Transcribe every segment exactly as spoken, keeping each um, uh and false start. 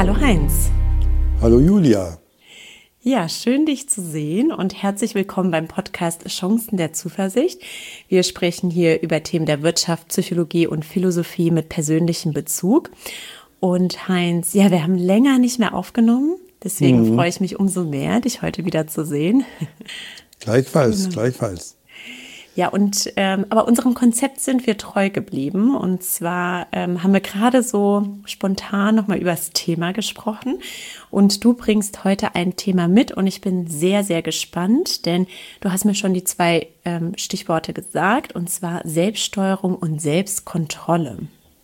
Hallo Heinz. Hallo Julia. Ja, schön dich zu sehen und herzlich willkommen beim Podcast Chancen der Zuversicht. Wir sprechen hier über Themen der Wirtschaft, Psychologie und Philosophie mit persönlichem Bezug. Und Heinz, ja, wir haben länger nicht mehr aufgenommen, deswegen mhm. freue ich mich umso mehr, dich heute wieder zu sehen. Gleichfalls, genau. gleichfalls. Ja, und ähm, aber unserem Konzept sind wir treu geblieben. Und zwar ähm, haben wir gerade so spontan nochmal über das Thema gesprochen. Und du bringst heute ein Thema mit und ich bin sehr, sehr gespannt, denn du hast mir schon die zwei ähm, Stichworte gesagt, und zwar Selbststeuerung und Selbstkontrolle.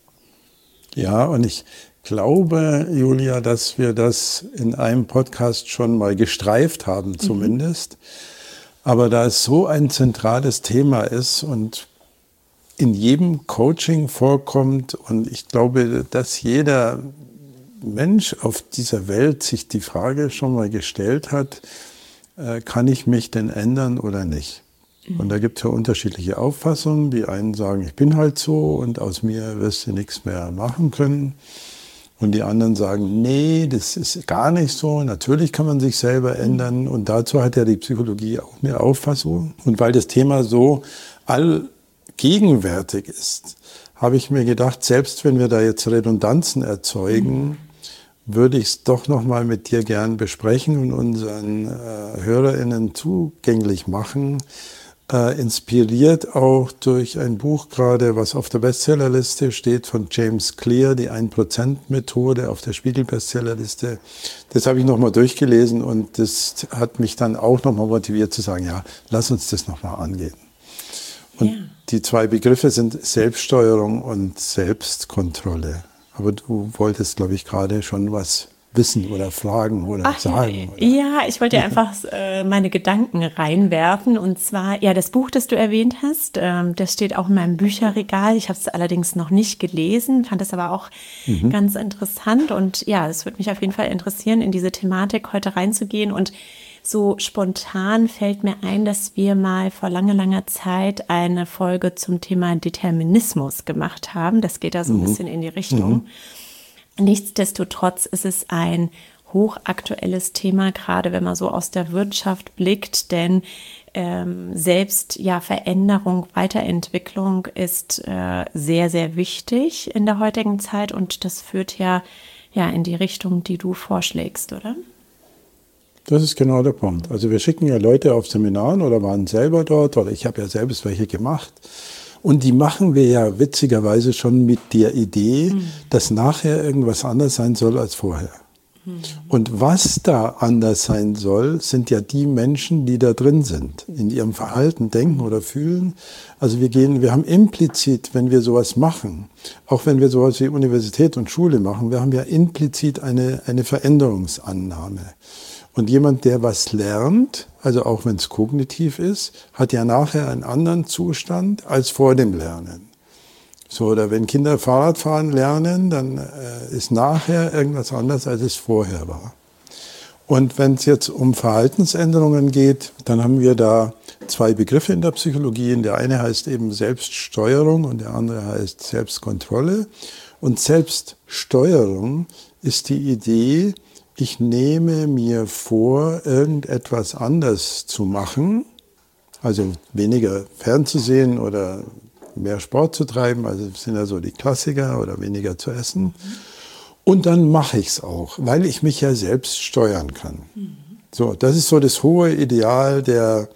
Ja, und ich glaube, Julia, dass wir das in einem Podcast schon mal gestreift haben zumindest. Mhm. Aber da es so ein zentrales Thema ist und in jedem Coaching vorkommt und ich glaube, dass jeder Mensch auf dieser Welt sich die Frage schon mal gestellt hat, äh, kann ich mich denn ändern oder nicht? Mhm. Und da gibt es ja unterschiedliche Auffassungen. Die einen sagen, ich bin halt so und aus mir wirst du nichts mehr machen können. Und die anderen sagen, nee, das ist gar nicht so. Natürlich kann man sich selber ändern. Und dazu hat ja die Psychologie auch eine Auffassung. Und weil das Thema so allgegenwärtig ist, habe ich mir gedacht, selbst wenn wir da jetzt Redundanzen erzeugen, mhm. würde ich es doch nochmal mit dir gern besprechen und unseren äh, HörerInnen zugänglich machen. Äh, inspiriert auch durch ein Buch gerade, was auf der Bestsellerliste steht, von James Clear, die ein Prozent Methode auf der Spiegel-Bestsellerliste. Das habe ich nochmal durchgelesen und das hat mich dann auch nochmal motiviert zu sagen, ja, lass uns das nochmal angehen. Und ja. Die zwei Begriffe sind Selbststeuerung und Selbstkontrolle. Aber du wolltest, glaube ich, gerade schon was wissen oder fragen oder Ach, sagen. Oder? Ja, ich wollte ja einfach äh, meine Gedanken reinwerfen. Und zwar, ja, das Buch, das du erwähnt hast, ähm, das steht auch in meinem Bücherregal. Ich habe es allerdings noch nicht gelesen, fand es aber auch mhm. ganz interessant. Und ja, es würde mich auf jeden Fall interessieren, in diese Thematik heute reinzugehen. Und so spontan fällt mir ein, dass wir mal vor langer, langer Zeit eine Folge zum Thema Determinismus gemacht haben. Das geht da so ein mhm. bisschen in die Richtung. Mhm. Nichtsdestotrotz ist es ein hochaktuelles Thema, gerade wenn man so aus der Wirtschaft blickt, denn ähm, selbst ja Veränderung, Weiterentwicklung ist äh, sehr, sehr wichtig in der heutigen Zeit und das führt ja, ja in die Richtung, die du vorschlägst, oder? Das ist genau der Punkt. Also wir schicken ja Leute auf Seminaren oder waren selber dort oder ich habe ja selbst welche gemacht. Und die machen wir ja witzigerweise schon mit der Idee, mhm. dass nachher irgendwas anders sein soll als vorher. Mhm. Und was da anders sein soll, sind ja die Menschen, die da drin sind, in ihrem Verhalten, Denken oder Fühlen. Also wir gehen, wir haben implizit, wenn wir sowas machen, auch wenn wir sowas wie Universität und Schule machen, wir haben ja implizit eine, eine Veränderungsannahme. Und jemand, der was lernt, also auch wenn es kognitiv ist, hat ja nachher einen anderen Zustand als vor dem Lernen. So, oder wenn Kinder Fahrradfahren lernen, dann äh, ist nachher irgendwas anderes, als es vorher war. Und wenn es jetzt um Verhaltensänderungen geht, dann haben wir da zwei Begriffe in der Psychologie. Der eine heißt eben Selbststeuerung und der andere heißt Selbstkontrolle. Und Selbststeuerung ist die Idee, ich nehme mir vor, irgendetwas anders zu machen, also weniger fernzusehen oder mehr Sport zu treiben, also das sind ja so die Klassiker, oder weniger zu essen. Mhm. Und dann mache ich es auch, weil ich mich ja selbst steuern kann. Mhm. So, das ist so das hohe Ideal der,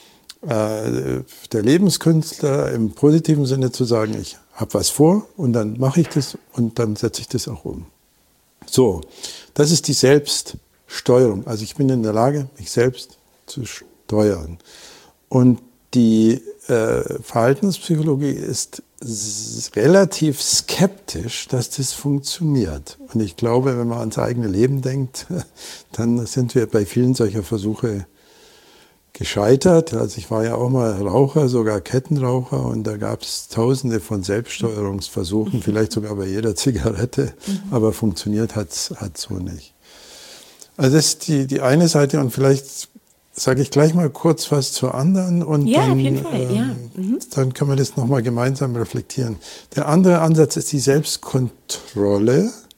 äh, der Lebenskünstler im positiven Sinne, zu sagen, ich habe was vor und dann mache ich das und dann setze ich das auch um. So, das ist die Selbststeuerung. Also ich bin in der Lage, mich selbst zu steuern. Und die äh, Verhaltenspsychologie ist relativ skeptisch, dass das funktioniert. Und ich glaube, wenn man ans eigene Leben denkt, dann sind wir bei vielen solcher Versuche gescheitert. Also ich war ja auch mal Raucher, sogar Kettenraucher, und da gab es tausende von Selbststeuerungsversuchen, vielleicht sogar bei jeder Zigarette, aber funktioniert hat es so nicht. Also das ist die, die eine Seite, und vielleicht sage ich gleich mal kurz was zur anderen und ja, dann, auf jeden Fall. Ähm, ja. Mhm. dann können wir das nochmal gemeinsam reflektieren. Der andere Ansatz ist die Selbstkontrolle.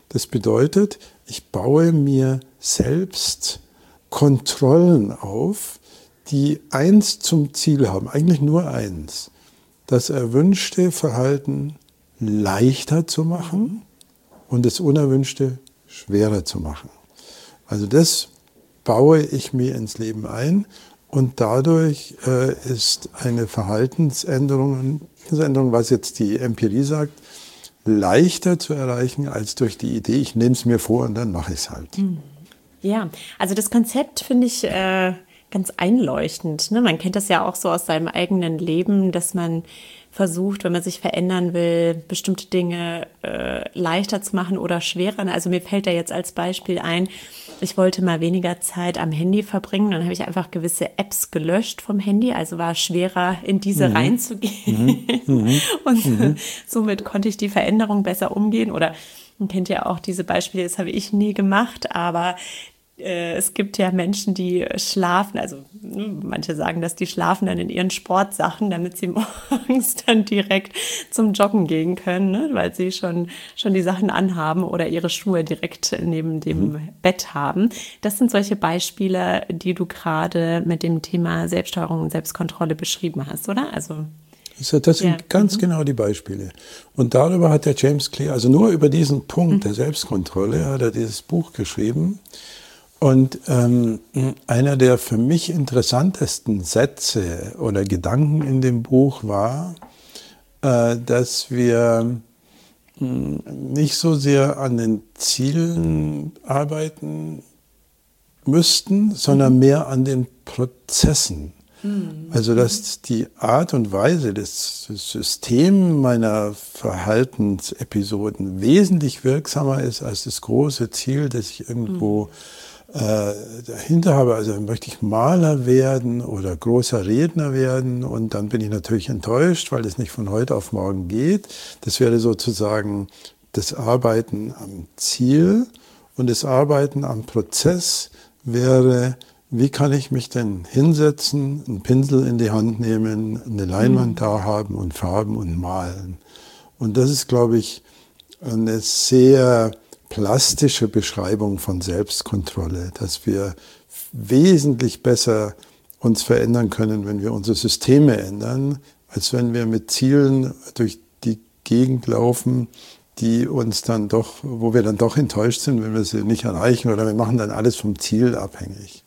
Das bedeutet, ich baue mir selbst Kontrollen auf, die eins zum Ziel haben, eigentlich nur eins, das erwünschte Verhalten leichter zu machen und das unerwünschte schwerer zu machen. Also das baue ich mir ins Leben ein und dadurch äh, ist eine Verhaltensänderung, Verhaltensänderung, was jetzt die Empirie sagt, leichter zu erreichen als durch die Idee, ich nehme es mir vor und dann mache ich es halt. Ja, also das Konzept finde ich äh, ganz einleuchtend. Ne? Man kennt das ja auch so aus seinem eigenen Leben, dass man versucht, wenn man sich verändern will, bestimmte Dinge äh, leichter zu machen oder schwerer. Also mir fällt da jetzt als Beispiel ein, ich wollte mal weniger Zeit am Handy verbringen. Dann habe ich einfach gewisse Apps gelöscht vom Handy. Also war es schwerer, in diese mhm. reinzugehen. Mhm. Und mhm. somit konnte ich die Veränderung besser umgehen. Oder man kennt ja auch diese Beispiele, das habe ich nie gemacht, aber äh, es gibt ja Menschen, die schlafen, also manche sagen, dass die schlafen dann in ihren Sportsachen, damit sie morgens dann direkt zum Joggen gehen können, ne? Weil sie schon, schon die Sachen anhaben oder ihre Schuhe direkt neben dem mhm. Bett haben. Das sind solche Beispiele, die du gerade mit dem Thema Selbststeuerung und Selbstkontrolle beschrieben hast, oder? Also das sind ja. ganz mhm. genau die Beispiele. Und darüber hat der James Clear, also nur über diesen Punkt mhm. der Selbstkontrolle hat er dieses Buch geschrieben. Und ähm, einer der für mich interessantesten Sätze oder Gedanken in dem Buch war, äh, dass wir mh, nicht so sehr an den Zielen arbeiten müssten, sondern mhm. mehr an den Prozessen. Also dass die Art und Weise, das System meiner Verhaltensepisoden wesentlich wirksamer ist als das große Ziel, das ich irgendwo äh, dahinter habe. Also möchte ich Maler werden oder großer Redner werden und dann bin ich natürlich enttäuscht, weil es nicht von heute auf morgen geht. Das wäre sozusagen das Arbeiten am Ziel und das Arbeiten am Prozess wäre, wie kann ich mich denn hinsetzen, einen Pinsel in die Hand nehmen, eine Leinwand mhm. da haben und Farben und malen. Und das ist, glaube ich, eine sehr plastische Beschreibung von Selbstkontrolle, dass wir wesentlich besser uns verändern können, wenn wir unsere Systeme ändern, als wenn wir mit Zielen durch die Gegend laufen, die uns dann doch, wo wir dann doch enttäuscht sind, wenn wir sie nicht erreichen oder wir machen dann alles vom Ziel abhängig.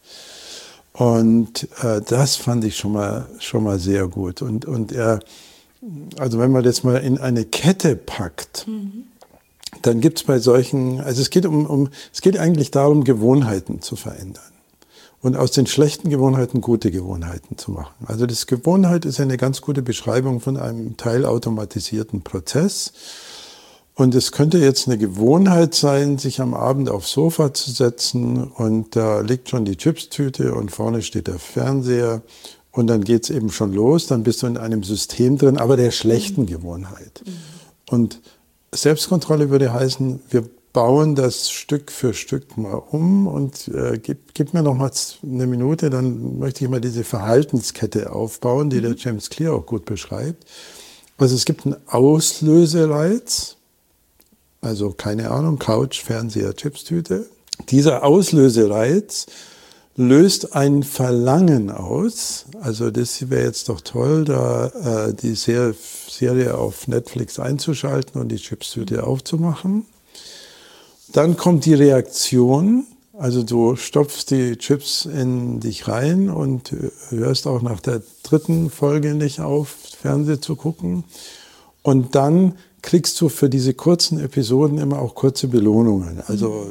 Und äh, das fand ich schon mal schon mal sehr gut. Und und er, also wenn man das mal in eine Kette packt, mhm. dann gibt's bei solchen, also es geht um um es geht eigentlich darum, Gewohnheiten zu verändern und aus den schlechten Gewohnheiten gute Gewohnheiten zu machen. Also das Gewohnheit ist eine ganz gute Beschreibung von einem teilautomatisierten Prozess. Und es könnte jetzt eine Gewohnheit sein, sich am Abend aufs Sofa zu setzen und da liegt schon die Chipstüte und vorne steht der Fernseher und dann geht's eben schon los, dann bist du in einem System drin, aber der schlechten mhm. Gewohnheit. Mhm. Und Selbstkontrolle würde heißen, wir bauen das Stück für Stück mal um und äh, gib, gib mir noch mal eine Minute, dann möchte ich mal diese Verhaltenskette aufbauen, die mhm. der James Clear auch gut beschreibt. Also es gibt einen Auslösereiz, also keine Ahnung, Couch, Fernseher, Chipstüte. Dieser Auslösereiz löst ein Verlangen aus. Also das wäre jetzt doch toll, da äh, die Serie auf Netflix einzuschalten und die Chipstüte aufzumachen. Dann kommt die Reaktion. Also du stopfst die Chips in dich rein und hörst auch nach der dritten Folge nicht auf, Fernsehen zu gucken. Und dann kriegst du für diese kurzen Episoden immer auch kurze Belohnungen. Also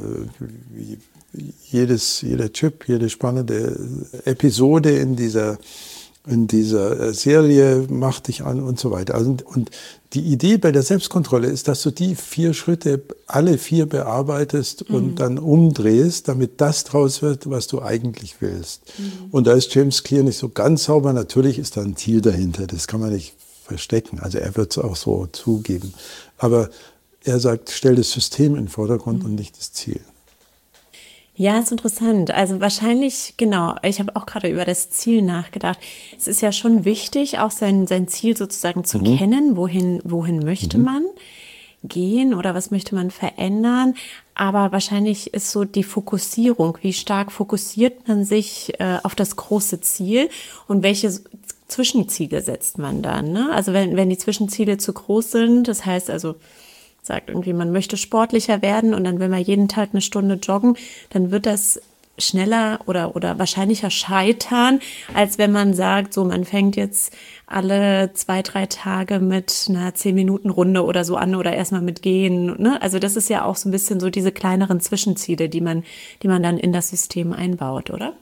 jedes, jeder Chip, jede spannende Episode in dieser, in dieser Serie macht dich an und so weiter. Also, und die Idee bei der Selbstkontrolle ist, dass du die vier Schritte, alle vier bearbeitest mhm. und dann umdrehst, damit das draus wird, was du eigentlich willst. Mhm. Und da ist James Clear nicht so ganz sauber. Natürlich ist da ein Ziel dahinter. Das kann man nicht verstecken. Also er wird es auch so zugeben. Aber er sagt, stell das System in den Vordergrund mhm. und nicht das Ziel. Ja, ist interessant. Also wahrscheinlich, genau, ich habe auch gerade über das Ziel nachgedacht. Es ist ja schon wichtig, auch sein, sein Ziel sozusagen zu mhm. kennen, wohin, wohin möchte mhm. man. gehen oder was möchte man verändern. Aber wahrscheinlich ist so die Fokussierung, wie stark fokussiert man sich äh, auf das große Ziel und welche Zwischenziele setzt man dann, ne? Also wenn, wenn die Zwischenziele zu groß sind, das heißt also, sagt irgendwie, man möchte sportlicher werden und dann will man jeden Tag eine Stunde joggen, dann wird das schneller oder, oder wahrscheinlicher scheitern, als wenn man sagt, so man fängt jetzt alle zwei, drei Tage mit einer zehn-Minuten-Runde oder so an oder erstmal mit Gehen, ne? Also das ist ja auch so ein bisschen so diese kleineren Zwischenziele, die man, die man dann in das System einbaut, oder?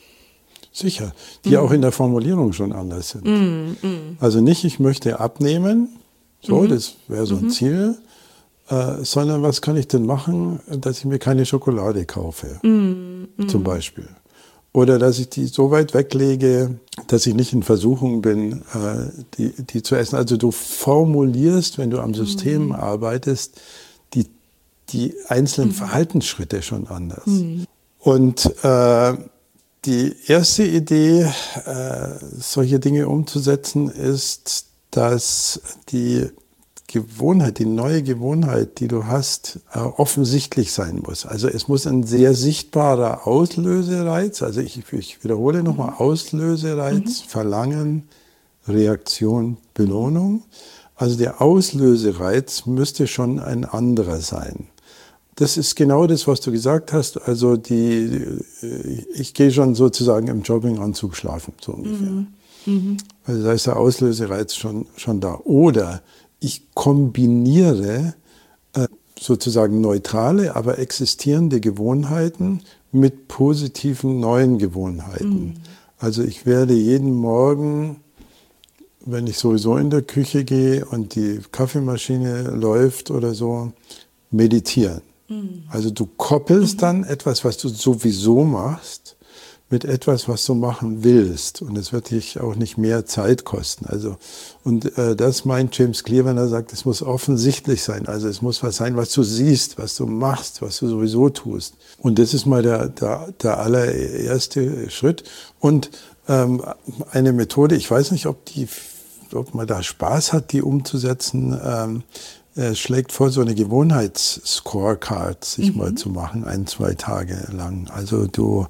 Sicher, die mm. auch in der Formulierung schon anders sind. Mm, mm. Also nicht, ich möchte abnehmen, so, mm. das wäre so ein mm. Ziel, äh, sondern was kann ich denn machen, dass ich mir keine Schokolade kaufe, mm. zum Beispiel. Oder dass ich die so weit weglege, dass ich nicht in Versuchung bin, äh, die, die zu essen. Also du formulierst, wenn du am System mm. arbeitest, die, die einzelnen mm. Verhaltensschritte schon anders. Mm. Und äh, die erste Idee, äh, solche Dinge umzusetzen, ist, dass die Gewohnheit, die neue Gewohnheit, die du hast, äh, offensichtlich sein muss. Also es muss ein sehr sichtbarer Auslösereiz, also ich, ich wiederhole nochmal, Auslösereiz, mhm. Verlangen, Reaktion, Belohnung. Also der Auslösereiz müsste schon ein anderer sein. Das ist genau das, was du gesagt hast. Also die, ich gehe schon sozusagen im Jogginganzug schlafen, so ungefähr. Mhm. Mhm. Also da ist der Auslösereiz schon, schon da. Oder ich kombiniere äh, sozusagen neutrale, aber existierende Gewohnheiten mit positiven neuen Gewohnheiten. Mhm. Also ich werde jeden Morgen, wenn ich sowieso in der Küche gehe und die Kaffeemaschine läuft oder so, meditieren. Also du koppelst dann etwas, was du sowieso machst, mit etwas, was du machen willst. Und es wird dich auch nicht mehr Zeit kosten. Also, und äh, das meint James Clear, wenn er sagt, es muss offensichtlich sein. Also es muss was sein, was du siehst, was du machst, was du sowieso tust. Und das ist mal der, der, der allererste Schritt. Und ähm, eine Methode, ich weiß nicht, ob, die, ob man da Spaß hat, die umzusetzen, ähm, Er schlägt vor, so eine Gewohnheitsscorecard sich mhm. mal zu machen, ein, zwei Tage lang. Also du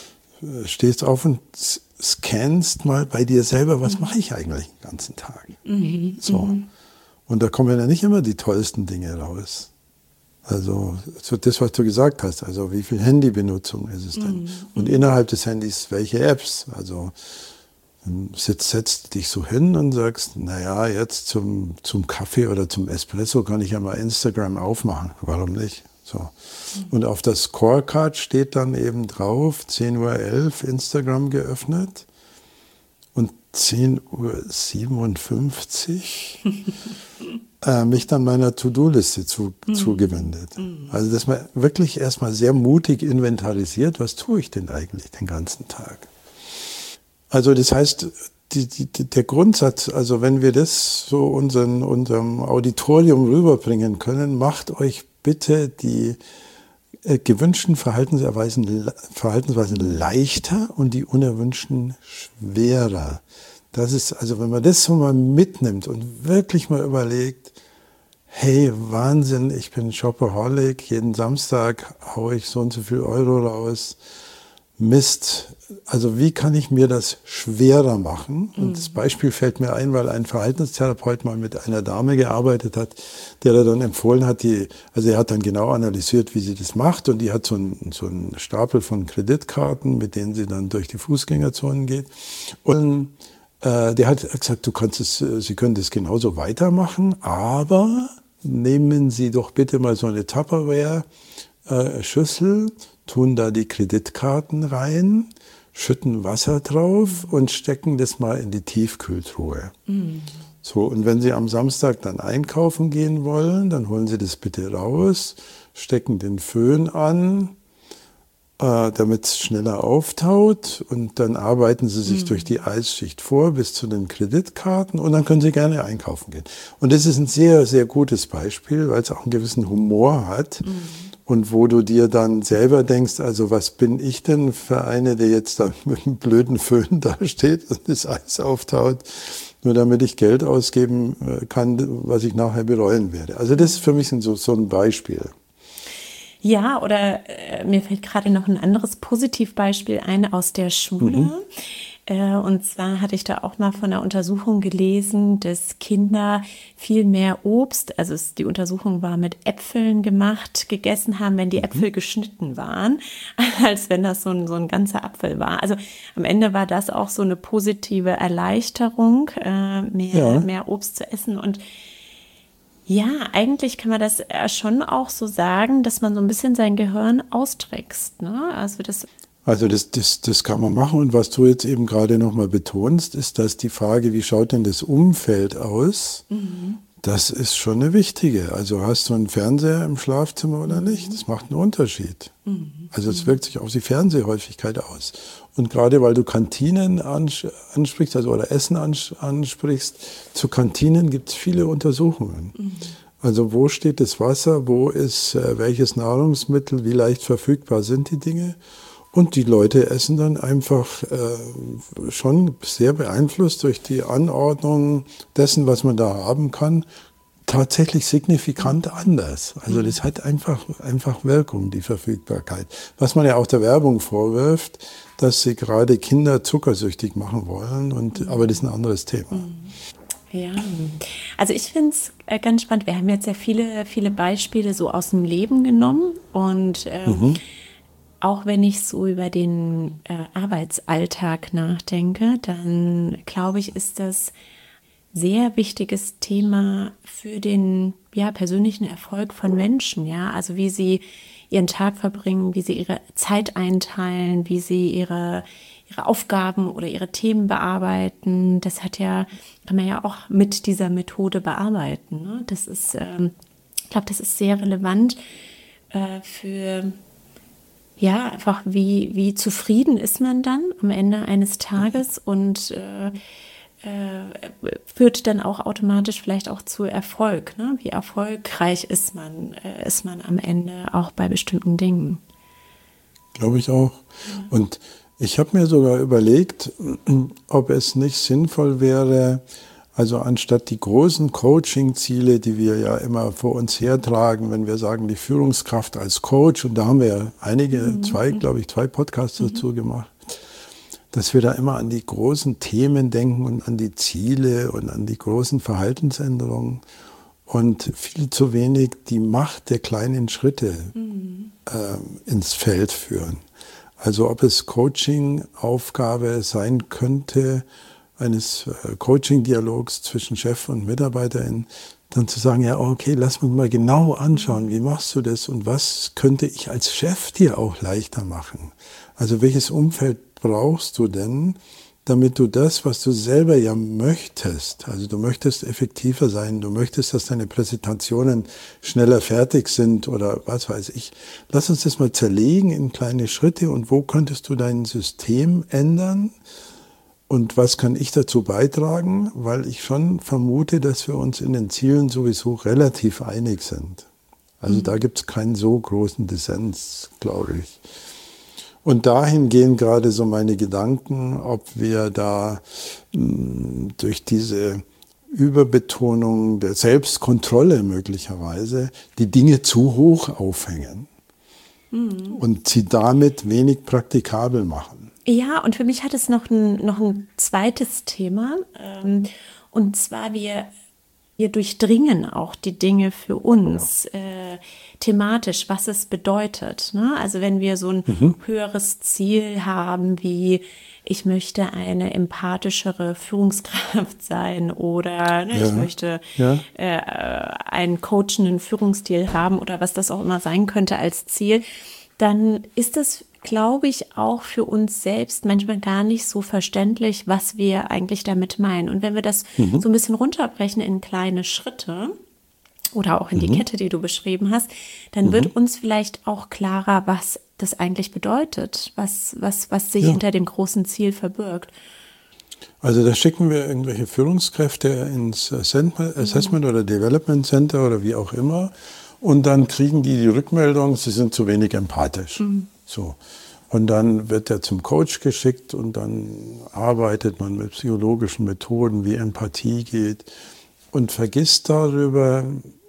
stehst auf und scannst mal bei dir selber, was mhm. mache ich eigentlich den ganzen Tag? Mhm. So. Und da kommen ja nicht immer die tollsten Dinge raus. Also so das, was du gesagt hast, also wie viel Handybenutzung ist es denn? Mhm. Und innerhalb des Handys welche Apps? Also dann setzt, setzt dich so hin und sagst, naja, jetzt zum, zum Kaffee oder zum Espresso kann ich ja mal Instagram aufmachen. Warum nicht? So. Mhm. Und auf der Scorecard steht dann eben drauf, zehn Uhr elf Instagram geöffnet und zehn Uhr siebenundfünfzig äh, mich dann meiner To-Do-Liste zu, mhm. zugewendet. Mhm. Also dass man wirklich erstmal sehr mutig inventarisiert, was tue ich denn eigentlich den ganzen Tag? Also das heißt, die, die, der Grundsatz, also wenn wir das so unseren, unserem Auditorium rüberbringen können, macht euch bitte die äh, gewünschten Verhaltensweisen, Verhaltensweisen leichter und die unerwünschten schwerer. Das ist, also wenn man das so mal mitnimmt und wirklich mal überlegt, hey, Wahnsinn, ich bin Shopaholic, jeden Samstag haue ich so und so viel Euro raus. Mist, also wie kann ich mir das schwerer machen? Und das Beispiel fällt mir ein, weil ein Verhaltenstherapeut mal mit einer Dame gearbeitet hat, der da dann empfohlen hat, die, also er hat dann genau analysiert, wie sie das macht und die hat so einen, so einen Stapel von Kreditkarten, mit denen sie dann durch die Fußgängerzonen geht. Und äh, der hat gesagt, du kannst es, Sie können das genauso weitermachen, aber nehmen Sie doch bitte mal so eine Tupperware-Schüssel, tun da die Kreditkarten rein, schütten Wasser drauf und stecken das mal in die Tiefkühltruhe. Mm. So, und wenn Sie am Samstag dann einkaufen gehen wollen, dann holen Sie das bitte raus, stecken den Föhn an, äh, damit es schneller auftaut und dann arbeiten Sie sich mm. durch die Eisschicht vor bis zu den Kreditkarten und dann können Sie gerne einkaufen gehen. Und das ist ein sehr, sehr gutes Beispiel, weil es auch einen gewissen Humor hat. Mm. Und wo du dir dann selber denkst, also was bin ich denn für eine, der jetzt da mit einem blöden Föhn da steht und das Eis auftaut. nur damit ich Geld ausgeben kann, was ich nachher bereuen werde. Also das ist für mich so, so ein Beispiel. Ja, oder äh, mir fällt gerade noch ein anderes Positivbeispiel ein aus der Schule. Mhm. Äh, und zwar hatte ich da auch mal von einer Untersuchung gelesen, dass Kinder viel mehr Obst, also es, die Untersuchung war mit Äpfeln gemacht, gegessen haben, wenn die mhm. Äpfel geschnitten waren, als wenn das so ein, so ein ganzer Apfel war. Also am Ende war das auch so eine positive Erleichterung, äh, mehr, ja. mehr Obst zu essen. Und ja, eigentlich kann man das schon auch so sagen, dass man so ein bisschen sein Gehirn austrickst, ne? Also das Also das, das, das kann man machen. Und was du jetzt eben gerade nochmal betonst, ist, dass die Frage, wie schaut denn das Umfeld aus, mhm. das ist schon eine wichtige. Also hast du einen Fernseher im Schlafzimmer oder nicht? Das macht einen Unterschied. Mhm. Also es wirkt sich auf die Fernsehhäufigkeit aus. Und gerade weil du Kantinen ansprichst, also oder Essen ansprichst, zu Kantinen gibt es viele Untersuchungen. Mhm. Also wo steht das Wasser, wo ist äh, welches Nahrungsmittel, wie leicht verfügbar sind die Dinge? Und die Leute essen dann einfach äh, schon sehr beeinflusst durch die Anordnung dessen, was man da haben kann, tatsächlich signifikant anders. Also das hat einfach, einfach Wirkung, die Verfügbarkeit. Was man ja auch der Werbung vorwirft, dass sie gerade Kinder zuckersüchtig machen wollen. Und, aber das ist ein anderes Thema. Ja, also ich finde es äh, ganz spannend. Wir haben jetzt ja viele, viele Beispiele so aus dem Leben genommen und ähm, mhm. auch wenn ich so über den äh, Arbeitsalltag nachdenke, dann glaube ich, ist das sehr wichtiges Thema für den ja, persönlichen Erfolg von Menschen. Ja, also wie sie ihren Tag verbringen, wie sie ihre Zeit einteilen, wie sie ihre, ihre Aufgaben oder ihre Themen bearbeiten. Das hat ja, kann man ja auch mit dieser Methode bearbeiten. Ne? Das ist, ähm, ich glaube, das ist sehr relevant äh, für ja, einfach wie, wie zufrieden ist man dann am Ende eines Tages und äh, äh, führt dann auch automatisch vielleicht auch zu Erfolg. Ne? Wie erfolgreich ist man, äh, ist man am Ende auch bei bestimmten Dingen. Glaube ich auch. Ja. Und ich habe mir sogar überlegt, ob es nicht sinnvoll wäre, also anstatt die großen Coaching-Ziele, die wir ja immer vor uns hertragen, wenn wir sagen, die Führungskraft als Coach, und da haben wir ja einige, mhm. zwei, glaube ich, zwei Podcasts mhm. dazu gemacht, dass wir da immer an die großen Themen denken und an die Ziele und an die großen Verhaltensänderungen und viel zu wenig die Macht der kleinen Schritte mhm. äh, ins Feld führen. Also ob es Coaching-Aufgabe sein könnte, eines Coaching-Dialogs zwischen Chef und Mitarbeiterin, dann zu sagen, ja, okay, lass uns mal genau anschauen, wie machst du das und was könnte ich als Chef dir auch leichter machen? Also welches Umfeld brauchst du denn, damit du das, was du selber ja möchtest, also du möchtest effektiver sein, du möchtest, dass deine Präsentationen schneller fertig sind oder was weiß ich. Lass uns das mal zerlegen in kleine Schritte und wo könntest du dein System ändern? Und was kann ich dazu beitragen? Weil ich schon vermute, dass wir uns in den Zielen sowieso relativ einig sind. Also mhm. da gibt es keinen so großen Dissens, glaube ich. Und dahin gehen gerade so meine Gedanken, ob wir da mh, durch diese Überbetonung der Selbstkontrolle möglicherweise die Dinge zu hoch aufhängen mhm. und sie damit wenig praktikabel machen. Ja, und für mich hat es noch ein, noch ein zweites Thema. Ähm, und zwar, wir, wir durchdringen auch die Dinge für uns äh, thematisch, was es bedeutet. Ne? Also wenn wir so ein mhm. höheres Ziel haben, wie ich möchte eine empathischere Führungskraft sein oder ne, ja. ich möchte ja. äh, einen coachenden Führungsstil haben oder was das auch immer sein könnte als Ziel, dann ist das, glaube ich, auch für uns selbst manchmal gar nicht so verständlich, was wir eigentlich damit meinen. Und wenn wir das mhm. so ein bisschen runterbrechen in kleine Schritte oder auch in die mhm. Kette, die du beschrieben hast, dann mhm. wird uns vielleicht auch klarer, was das eigentlich bedeutet, was, was, was sich ja. hinter dem großen Ziel verbirgt. Also da schicken wir irgendwelche Führungskräfte ins Assessment mhm. oder Development Center oder wie auch immer und dann kriegen die die Rückmeldung, sie sind zu wenig empathisch. Mhm. So. Und dann wird er zum Coach geschickt und dann arbeitet man mit psychologischen Methoden, wie Empathie geht und vergisst darüber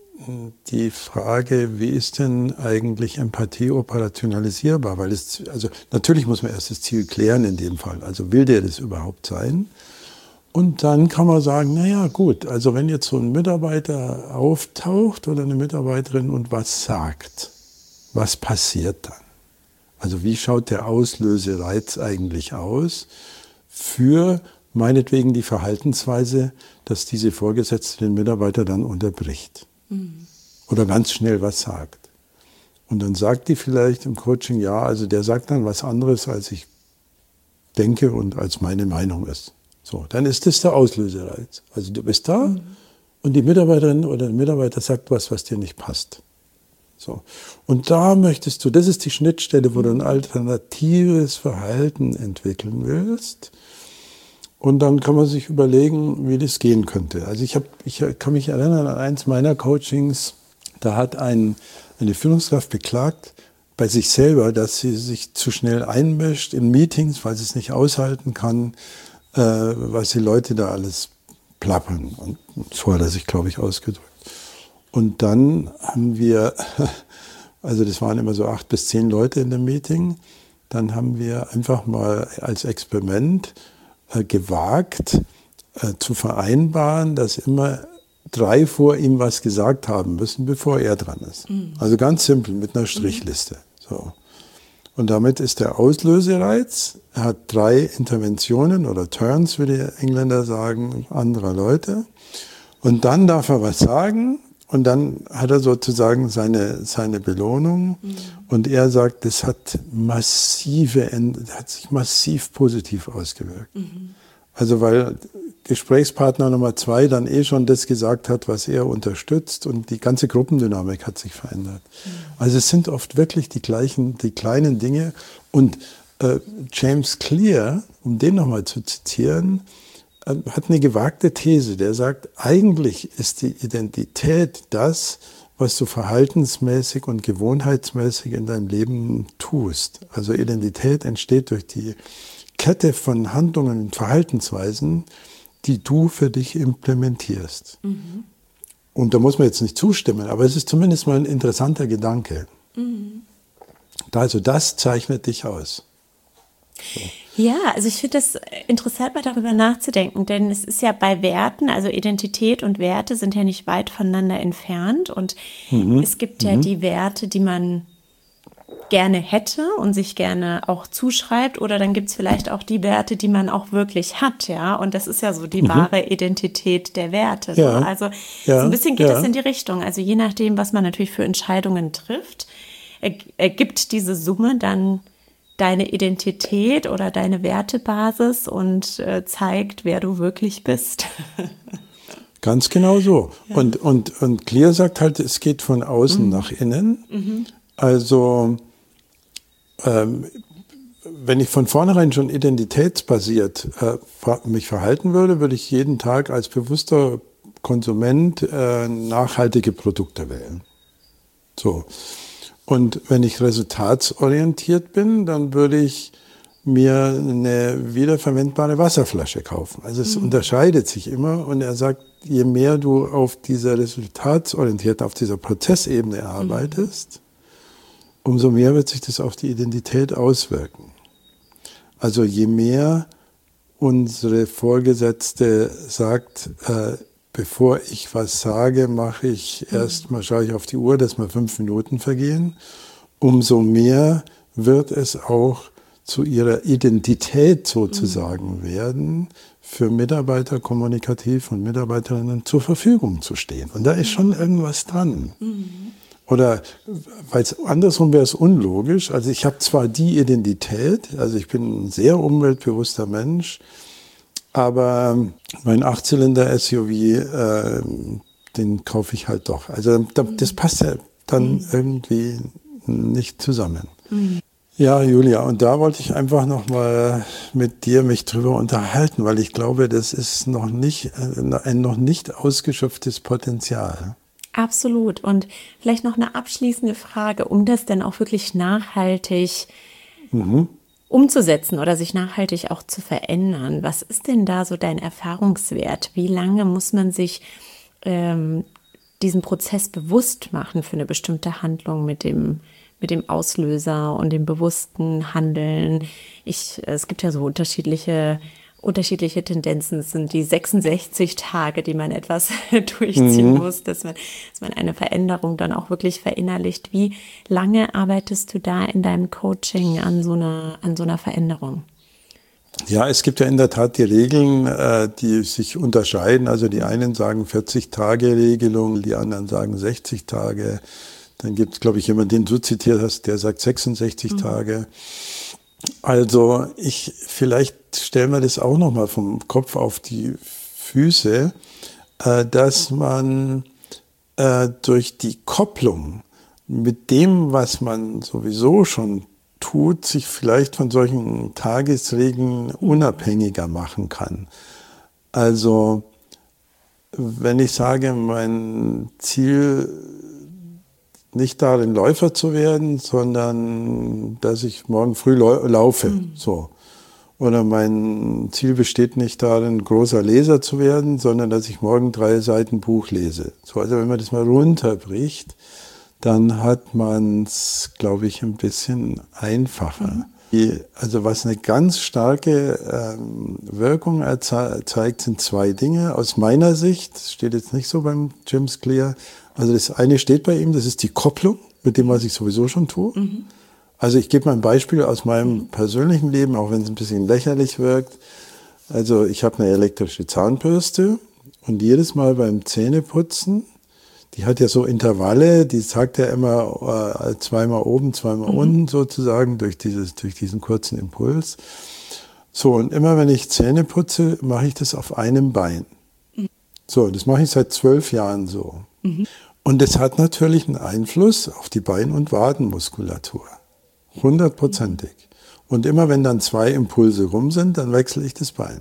die Frage, wie ist denn eigentlich Empathie operationalisierbar? Weil es, also natürlich muss man erst das Ziel klären in dem Fall. Also will der das überhaupt sein? Und dann kann man sagen, naja gut, also wenn jetzt so ein Mitarbeiter auftaucht oder eine Mitarbeiterin und was sagt, was passiert dann? Also wie schaut der Auslösereiz eigentlich aus für meinetwegen die Verhaltensweise, dass diese Vorgesetzte den Mitarbeiter dann unterbricht mhm. oder ganz schnell was sagt. Und dann sagt die vielleicht im Coaching, ja, also der sagt dann was anderes, als ich denke und als meine Meinung ist. So, dann ist das der Auslösereiz. Also du bist da mhm. und die Mitarbeiterin oder der Mitarbeiter sagt was, was dir nicht passt. So. Und da möchtest du, das ist die Schnittstelle, wo mhm. du ein alternatives Verhalten entwickeln willst. Und dann kann man sich überlegen, wie das gehen könnte. Also ich, hab, ich kann mich erinnern an eins meiner Coachings, da hat ein, eine Führungskraft beklagt bei sich selber, dass sie sich zu schnell einmischt in Meetings, weil sie es nicht aushalten kann, äh, weil die Leute da alles plappern. Und so hat er sich, glaube ich, ausgedrückt. Und dann haben wir, also das waren immer so acht bis zehn Leute in dem Meeting, dann haben wir einfach mal als Experiment äh, gewagt äh, zu vereinbaren, dass immer drei vor ihm was gesagt haben müssen, bevor er dran ist. Mhm. Also ganz simpel, mit einer Strichliste. So. Und damit ist der Auslösereiz, er hat drei Interventionen oder Turns, wie die Engländer sagen, anderer Leute. Und dann darf er was sagen. Und dann hat er sozusagen seine, seine Belohnung. Mhm. Und er sagt, das hat massive, hat sich massiv positiv ausgewirkt. Mhm. Also weil Gesprächspartner Nummer zwei dann eh schon das gesagt hat, was er unterstützt und die ganze Gruppendynamik hat sich verändert. Mhm. Also es sind oft wirklich die gleichen, die kleinen Dinge. Und äh, James Clear, um den nochmal zu zitieren, hat eine gewagte These, der sagt, eigentlich ist die Identität das, was du verhaltensmäßig und gewohnheitsmäßig in deinem Leben tust. Also Identität entsteht durch die Kette von Handlungen und Verhaltensweisen, die du für dich implementierst. Mhm. Und da muss man jetzt nicht zustimmen, aber es ist zumindest mal ein interessanter Gedanke. Mhm. Also das zeichnet dich aus. So. Ja, also ich finde das interessant, mal darüber nachzudenken, denn es ist ja bei Werten, also Identität und Werte sind ja nicht weit voneinander entfernt und mhm. es gibt ja mhm. die Werte, die man gerne hätte und sich gerne auch zuschreibt oder dann gibt es vielleicht auch die Werte, die man auch wirklich hat, ja, und das ist ja so die mhm. wahre Identität der Werte. Ja. So. Also ja. so ein bisschen geht ja. das in die Richtung, also je nachdem, was man natürlich für Entscheidungen trifft, ergibt diese Summe dann deine Identität oder deine Wertebasis und äh, zeigt, wer du wirklich bist. Ganz genau so. Ja. Und, und, und Clear sagt halt, es geht von außen mhm. nach innen. Mhm. Also ähm, wenn ich von vornherein schon identitätsbasiert äh, mich verhalten würde, würde ich jeden Tag als bewusster Konsument äh, nachhaltige Produkte wählen. So. Und wenn ich resultatsorientiert bin, dann würde ich mir eine wiederverwendbare Wasserflasche kaufen. Also es mhm. unterscheidet sich immer und er sagt, je mehr du auf dieser resultatsorientierten, auf dieser Prozessebene arbeitest, mhm. umso mehr wird sich das auf die Identität auswirken. Also je mehr unsere Vorgesetzte sagt, äh, bevor ich was sage, mache ich mhm. erstmal, schaue ich auf die Uhr, dass mal fünf Minuten vergehen. Umso mehr wird es auch zu ihrer Identität sozusagen mhm. werden, für Mitarbeiter kommunikativ und Mitarbeiterinnen zur Verfügung zu stehen. Und da ist schon irgendwas dran. Mhm. Oder, weil andersrum wäre es unlogisch. Also ich habe zwar die Identität, also ich bin ein sehr umweltbewusster Mensch, aber mein Achtzylinder-S U V, äh, den kaufe ich halt doch. Also das passt ja dann mhm. irgendwie nicht zusammen. Mhm. Ja, Julia, und da wollte ich einfach noch mal mit dir mich drüber unterhalten, weil ich glaube, das ist noch nicht ein noch nicht ausgeschöpftes Potenzial. Absolut. Und vielleicht noch eine abschließende Frage, um das denn auch wirklich nachhaltig mhm. umzusetzen oder sich nachhaltig auch zu verändern. Was ist denn da so dein Erfahrungswert? Wie lange muss man sich ähm, diesen Prozess bewusst machen für eine bestimmte Handlung mit dem, mit dem Auslöser und dem bewussten Handeln? Ich, es gibt ja so unterschiedliche Unterschiedliche Tendenzen. Es sind die sechsundsechzig Tage, die man etwas durchziehen mhm. muss, dass man, dass man eine Veränderung dann auch wirklich verinnerlicht. Wie lange arbeitest du da in deinem Coaching an so einer, an so einer Veränderung? Ja, es gibt ja in der Tat die Regeln, äh, die sich unterscheiden. Also die einen sagen vierzig-Tage-Regelung, die anderen sagen sechzig Tage. Dann gibt es, glaube ich, jemanden, den du zitiert hast, der sagt sechsundsechzig mhm. Tage. Also ich, vielleicht stellen wir das auch nochmal vom Kopf auf die Füße, äh, dass man äh, durch die Kopplung mit dem, was man sowieso schon tut, sich vielleicht von solchen Tagesregeln unabhängiger machen kann. Also wenn ich sage, mein Ziel nicht darin Läufer zu werden, sondern dass ich morgen früh lau- laufe. Mhm. So. Oder mein Ziel besteht nicht darin, großer Leser zu werden, sondern dass ich morgen drei Seiten Buch lese. So, also wenn man das mal runterbricht, dann hat man es, glaube ich, ein bisschen einfacher. Mhm. Die, also was eine ganz starke ähm, Wirkung erze- zeigt, sind zwei Dinge. Aus meiner Sicht, das steht jetzt nicht so beim James Clear, also das eine steht bei ihm, das ist die Kopplung mit dem, was ich sowieso schon tue. Mhm. Also ich gebe mal ein Beispiel aus meinem mhm. persönlichen Leben, auch wenn es ein bisschen lächerlich wirkt. Also ich habe eine elektrische Zahnbürste und jedes Mal beim Zähneputzen, die hat ja so Intervalle, die sagt ja immer äh, zweimal oben, zweimal mhm. unten sozusagen durch dieses, durch diesen kurzen Impuls. So, und immer wenn ich Zähne putze, mache ich das auf einem Bein. Mhm. So, das mache ich seit zwölf Jahren so. Mhm. Und das hat natürlich einen Einfluss auf die Bein- und Wadenmuskulatur. Hundertprozentig. Und immer wenn dann zwei Impulse rum sind, dann wechsle ich das Bein.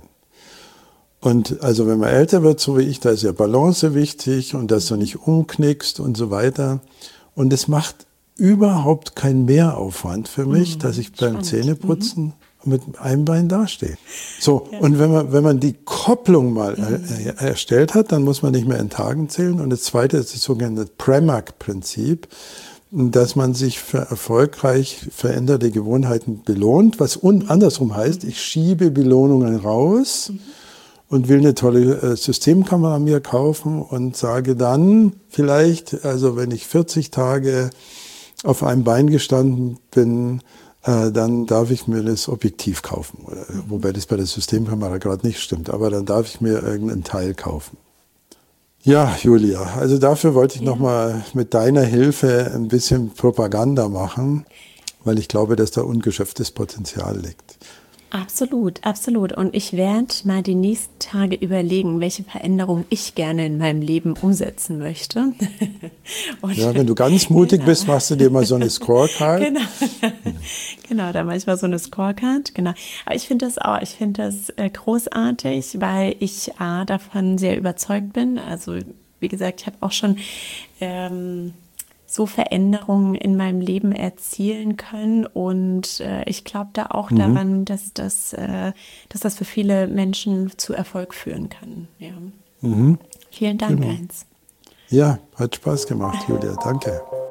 Und also wenn man älter wird, so wie ich, da ist ja Balance wichtig und dass du nicht umknickst und so weiter. Und es macht überhaupt keinen Mehraufwand für mich, mhm, dass ich beim spannend. Zähneputzen mhm. mit einem Bein dastehe. So, ja. Und wenn man, wenn man die Kopplung mal mhm. er, erstellt hat, dann muss man nicht mehr in Tagen zählen. Und das zweite ist das sogenannte Premack-Prinzip, dass man sich für erfolgreich veränderte Gewohnheiten belohnt, was un- andersrum heißt, ich schiebe Belohnungen raus mhm. und will eine tolle äh, Systemkamera mir kaufen und sage dann vielleicht, also wenn ich vierzig Tage auf einem Bein gestanden bin, äh, dann darf ich mir das Objektiv kaufen. Oder, mhm. Wobei das bei der Systemkamera gerade nicht stimmt, aber dann darf ich mir irgendeinen Teil kaufen. Ja, Julia, also dafür wollte ich ja. nochmal mit deiner Hilfe ein bisschen Propaganda machen, weil ich glaube, dass da ungeschöpftes Potenzial liegt. Absolut, absolut. Und ich werde mal die nächsten Tage überlegen, welche Veränderung ich gerne in meinem Leben umsetzen möchte. Und ja, wenn du ganz mutig genau. bist, machst du dir mal so eine Scorecard. Genau, genau, da mache ich mal so eine Scorecard. Genau. Aber ich finde das auch, ich finde das großartig, weil ich A, davon sehr überzeugt bin. Also wie gesagt, ich habe auch schon ähm, so Veränderungen in meinem Leben erzielen können. Und äh, ich glaube da auch mhm. daran, dass das, äh, dass das für viele Menschen zu Erfolg führen kann. Ja. Mhm. Vielen Dank, genau. Heinz. Ja, hat Spaß gemacht, Julia. Danke.